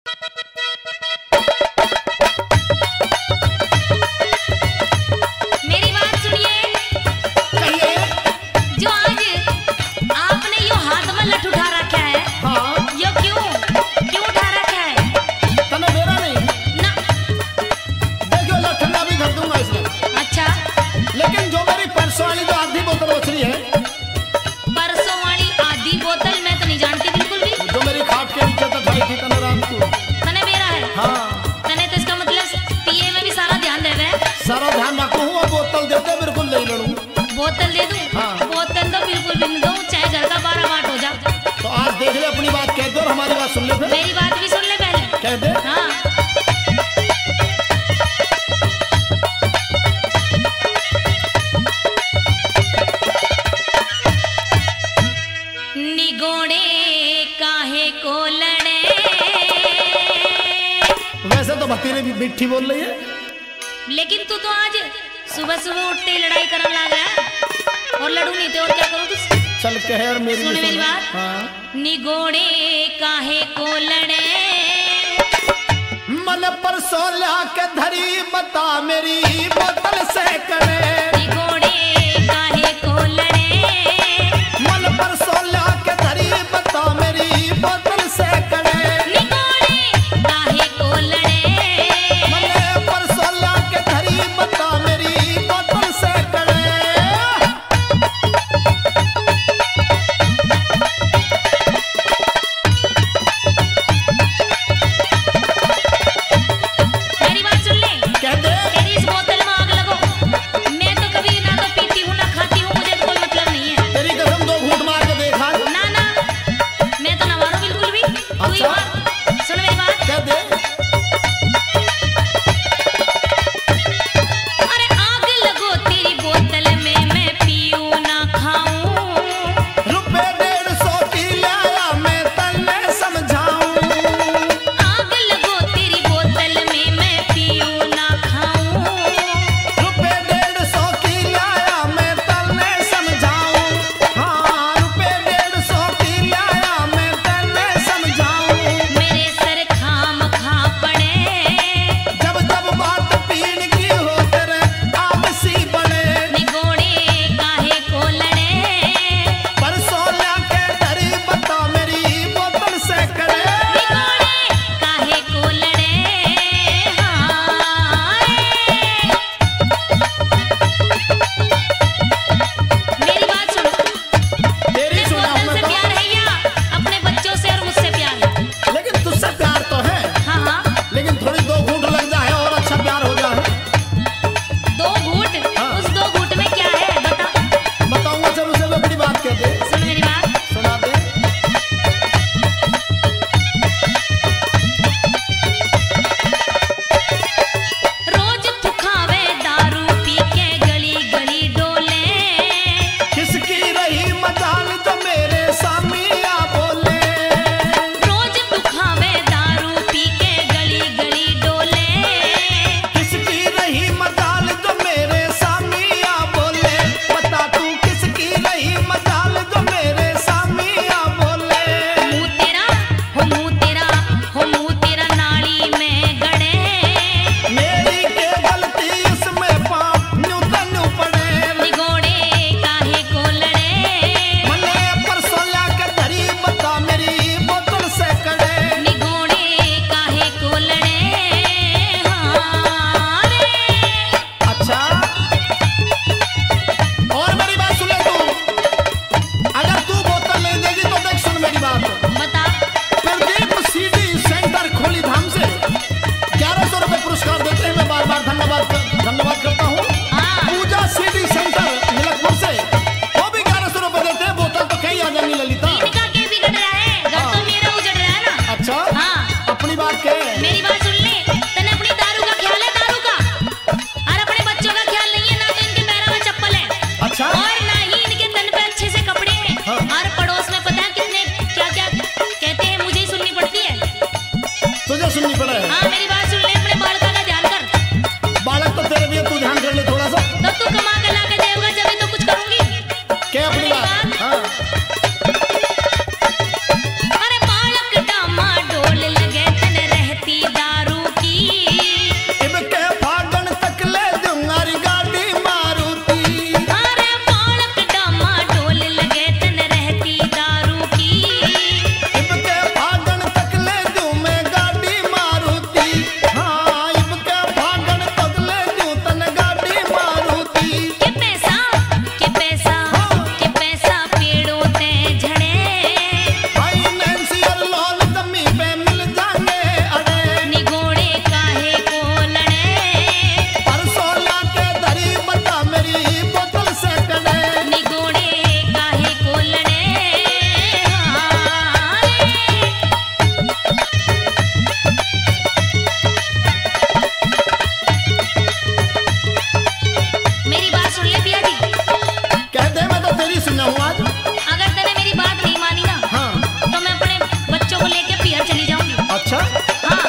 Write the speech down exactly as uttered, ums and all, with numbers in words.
सारा ध्यान रखू हूँ। बोतल दे दे, बिल्कुल नहीं लड़ू। बोतल दे दूं? हाँ। बोतल तो बिल्कुल भी नहीं दूं, चाहे घर का बारह वाट हो जा। तो आज देख ले, अपनी बात कह दे और हमारी बात सुन ले फिर। मेरी बात भी सुन ले पहले। कह दे। हाँ। निगोड़े काहे को लड़े। वैसे तो भतीरे भी मिठी बोल रही है, लेकिन तू तो आज सुबह सुबह उठते ही लड़ाई करने लगा है। और लड़ू नहीं थे और क्या करूं तुझसे? चल कह और मेरी सुन मेरी बात। हाँ। निगोड़े काहे को लड़े। मन पर सोला के धरी बता मेरी बोतल से करे। निगोड़े काहे को लड़े। मन पर सोला के धरी बता मेरी बोतल से करे। निगोड़े काहे को लड़े। मन पर सोला के धरी बता मेरी बोतल से करे। मेरी बात सुन ले। कह दे। तेरी इस बोतल में आग लगो। मैं तो कभी ना तो पीती हूँ ना खाती हूँ, मुझे तो कोई मतलब नहीं है। तेरी कसम, दो घूंट मार के देखा। ना ना, मैं तो ना मारू बिल्कुल भी। तू ही अच्छा। मार। सुन मेरी बात। कह दे। अरे आग लगो तेरी बोतल में, मैं पीऊँ ना खाऊं। रुपए डेढ़ सौ की लाया मैं तन्ने समझाऊं। आग लगो तेरी बोतल में, मैं पीऊँ ना खाऊं। रुपए डेढ़ सौ की लाया मैं तन्ने समझाऊं। हाँ, रुपए डेढ़ सौ की लाया मैं तन्ने समझाऊं। मेरे सर खाम खा पड़े। जब जब बात पीन की हो तेरे आपसी बड़े। निगोड़े काहे को लड़े। परसों लाके धरी बता मेरी बोतल से करे। निगोड़े काहे को लड़े। हाय। मेरी बात सुन। तेरी तेरे सुना बोतल मैं से तो। प्यार है या अपने बच्चों से और मुझसे प्यार है? लेकिन तुझसे प्यार तो है, हाँ हाँ। लेकिन थोड़ी दो घूंट लग जाए और अच्छा प्यार हो जाए। दो घूंट? हाँ। उस दो घूंट में क्या है बता। बताऊंगा, चल उसे मैं अपनी बात कह दे। सुन मेरी बात। सुना दे। रोज तू खावे दारू पी के गली गली डोले। किसकी रही मजाल जो मेरे सामिया बोले। रोज तू खावे दारू पी के गली गली डोले। किसकी रही मजाल जो मेरे सामिया बोले। बता तू किसकी रही मजाल जो मेरे सामिया बोले। मुंह तेरा हो मुंह तेरा हो मुंह तेरा नाली में गड़े। मेरी के गलती इसमें पाप न्यू तन्यू पड़े। निगोड़े काहे को लड़े। मने पर सोला के धरी बता मेरी बोतल से करे। निगोड़े काहे को लड़े। हाँ रे। अच्छा, और मेरी बात सुन ले तू। अगर तू बोतल नहीं देगी तो देख, सुन मेरी बात। बता। प्रदीप सीडी सेंटर खोली धाम से ग्यारह सौ रुपए पुरस्कार देते हैं। मैं बार बार धन्यवाद कर, धन्यवाद करता हूँ। हाँ। पूजा सीडी सेंटर मिलकपुर से वो भी ग्यारह सौ रुपए देते हैं। बोतल तो कहीं आ जाएंगी ललिता। इनका के बिगड़ रहा है, घर तो मेरा उजड़ रहा है ना। अच्छा, हाँ। अपनी बात कह। मेरी बात सुन ले। तने अपनी दारू का ख्याल है, दारू का? और अपने बच्चों का ख्याल नहीं है ना, तो इनके पैरों में चप्पल है अच्छा, और ना ही इनके तन पे अच्छे से कपड़े हैं। हाँ। और पड़ोस में पता है कितने क्या क्या कहते हैं, मुझे ही सुननी पड़ती है। तुझे सुननी पड़ा है। हाँ, मेरी बात सुन ले। अपने बालका का ध्यान कर। बालक तो तेरे भी है, तू ध्यान कर ले थोड़ा सा। तो तू कमा के ला के देगा जब ही तो कुछ करूंगी। क्या अपनी मेरी बात। बात। हाँ, अरे बालक डामा डोल लगे तन रह अच्छा हाँ